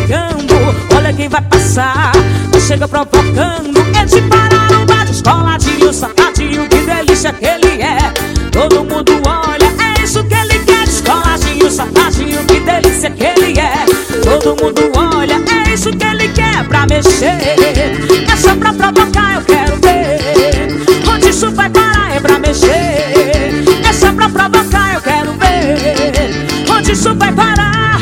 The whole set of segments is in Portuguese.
chegando, olha quem vai passar. Já chega provocando, é de Paraná, descoladinho, safadinho, que delícia que ele é. Todo mundo olha, é isso que ele quer. Descoladinho, safadinho, que delícia que ele é. Todo mundo olha, é isso que ele quer. Pra mexer, é só pra provocar, eu quero ver onde isso vai parar. É pra mexer, é só pra provocar, eu quero ver onde isso vai parar.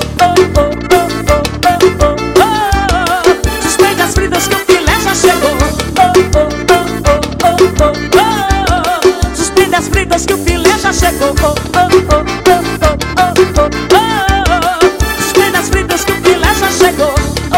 Suspende as fritas que o filé já chegou. Suspende as fritas que o filé já chegou. Suspende as fritas que o filé já chegou.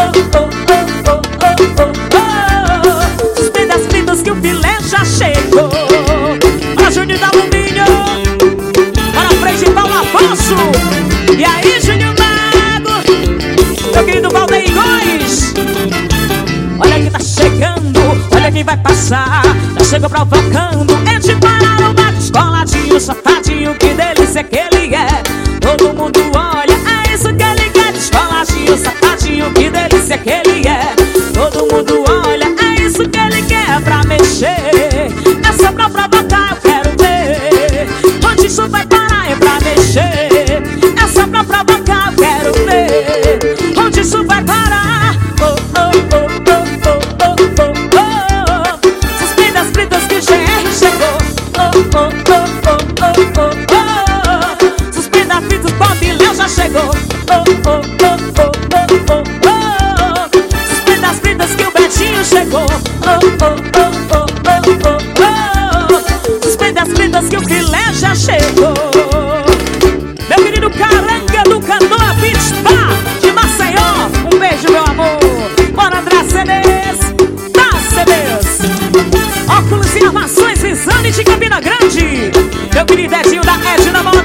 Suspende as fritas que o filé já chegou. Para Júnior da Alumínio, para frente Paulo Afonso. E aí, Júnior Mago, meu querido Valdeir Góes. Olha quem tá chegando, olha quem vai passar. Já chegou provocando, é de Paraná, descoladinho, safadinho, que delícia que ele é. Todo mundo olha, é isso que ele quer. Descoladinho, safadinho, que delícia que ele é. Todo mundo olha, é isso que ele quer. Pra mexer, é só pra provocar, eu quero ver onde isso vai parar. É pra mexer, é só pra provocar, eu quero ver onde isso vai parar. Suspende as fritas que o GR chegou. Suspende as fritas que o Bilhão já chegou. Suspende as fritas que o Betinho chegou. Suspende as fritas que o filé já chegou. Meu querido Caranga do Canoa Beach Spa de Maceió, um beijo, meu amor. Bora, André CDs, da CDs. Óculos e armações Visane de Campina Grande. Meu querido Edinho da Edna Moda.